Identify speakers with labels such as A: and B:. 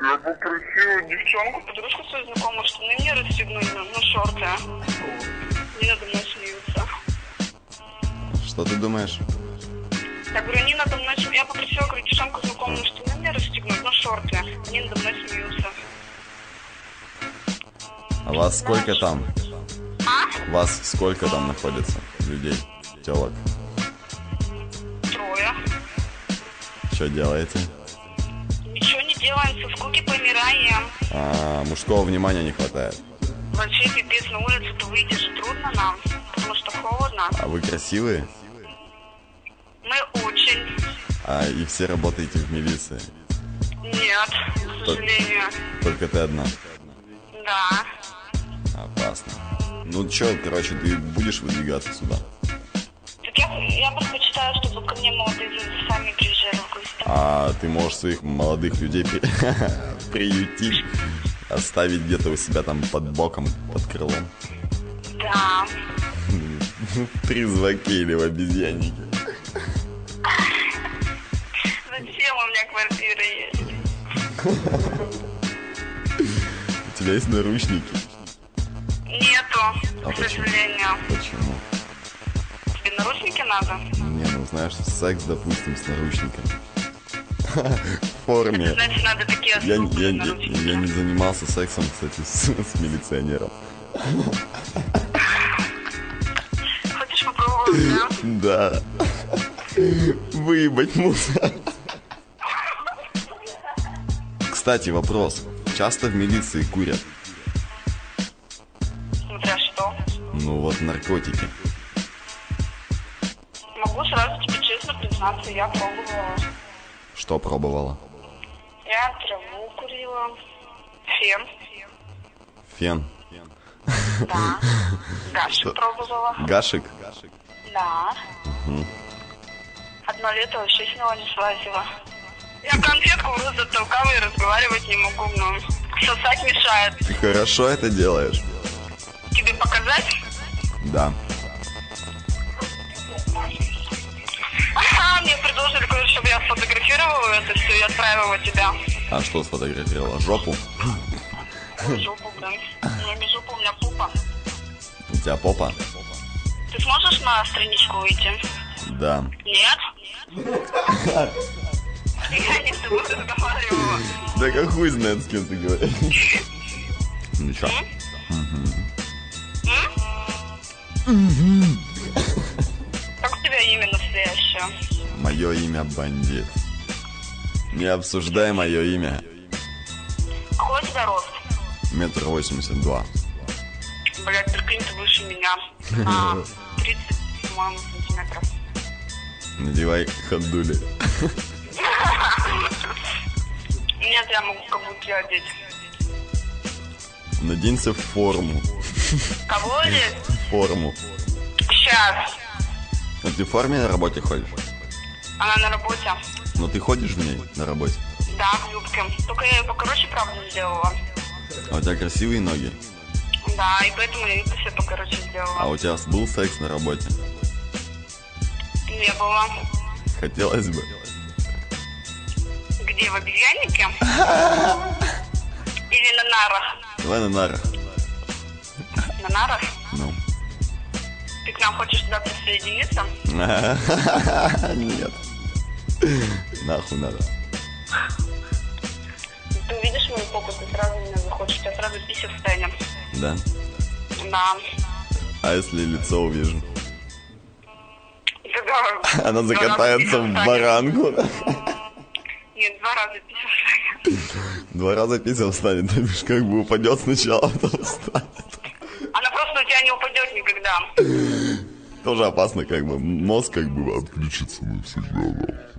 A: Я попросил девчонку, подружку свою знакомую, что на мне расстегнуть, ну, шорты. Не надо мной смеются.
B: Что ты думаешь?
A: Я говорю, они надо мной смеются. Я попросила, говорю, девчонку знакомую, что на мне расстегнуть, ну, шорты. Они надо мной смеются.
B: А вас сколько там?
A: А?
B: Вас сколько там находится людей, телок?
A: Трое.
B: Что делаете?
A: Ничего не делаем, со скуки помираем.
B: Мужского внимания не хватает.
A: Вообще пипец, на улицу-то выйти же трудно нам, потому что холодно.
B: А вы красивые?
A: Мы очень.
B: И все работаете в милиции?
A: Нет, к сожалению.
B: Только ты одна?
A: Да.
B: Опасно. Ну чё, короче, ты будешь выдвигаться сюда?
A: Так я предпочитаю, чтобы ко мне молодые люди сами приезжали в гости.
B: А ты можешь своих молодых людей приютить, оставить где-то у себя там под боком, под крылом?
A: Да.
B: В призраке или в обезьяннике?
A: Зачем у меня квартира есть?
B: У тебя есть наручники?
A: Нету, к сожалению.
B: Почему?
A: Тебе наручники надо?
B: Не, ну знаешь, секс, допустим, с наручниками. В форме.
A: Значит, надо такие
B: Я
A: особые наручники.
B: не занимался сексом, кстати, с милиционером.
A: Хочешь попробовать, да?
B: Да. Выебать мусор. Кстати, вопрос. Часто в милиции курят?
A: Смотря что.
B: Ну вот наркотики.
A: Могу сразу тебе честно признаться, я пробовала.
B: Что пробовала?
A: Я траву курила. Фен.
B: Фен.
A: Да. Гашек пробовала.
B: Гашек?
A: Да.
B: Угу.
A: Одно лето вообще с него не слазила. Я конфетку в рот затолкала и разговаривать не могу, но сосать мешает.
B: Ты хорошо это делаешь?
A: Тебе показать?
B: Да.
A: Ага, мне предложили, говорят, чтобы я сфотографировала это все и отправила тебя.
B: А что сфотографировала? Жопу?
A: Жопу, блин. У меня не жопа, у меня пупа.
B: У тебя попа?
A: Ты сможешь на страничку выйти?
B: Да.
A: Нет? Я не с тобой разговаривала.
B: Да как хуй знает, с кем ты говоришь. Ну чё?
A: Как у тебя имя настоящее?
B: Мое имя бандит. Не обсуждай мое имя.
A: Какой у тебя рост?
B: 1,82 м.
A: Блядь, прикинь, ты выше меня. На 30, по-моему, сантиметров.
B: Надевай ходули.
A: Нет, я могу каблуки одеть.
B: Наденься в форму.
A: Кого одеть?
B: Форму.
A: Сейчас.
B: А ты в форме на работе ходишь?
A: Она на работе.
B: Но ты ходишь в ней на работе?
A: Да, в юбке. Только я ее покороче, правда, сделала.
B: А у тебя красивые ноги?
A: Да, и поэтому я юбку себе покороче сделала.
B: А у тебя был секс на работе?
A: Не было.
B: Хотелось бы.
A: Где, в обезьяннике? Или на нарах?
B: Давай на нарах.
A: На нарах?
B: Ну.
A: Ты к нам хочешь туда присоединиться?
B: Нет. Нахуй надо.
A: Ты увидишь мою попу, ты сразу меня захочешь. У тебя сразу пися встанет.
B: Да?
A: Да.
B: А если лицо увижу?
A: И тогда
B: Она закатается в баранку.
A: Нет, 2 раза пися встанет.
B: 2 раза писем встанет, то бишь как бы упадет сначала, а потом встанет.
A: Она просто у тебя не упадет никогда.
B: Тоже опасно, как бы мозг как бы отключится навсегда.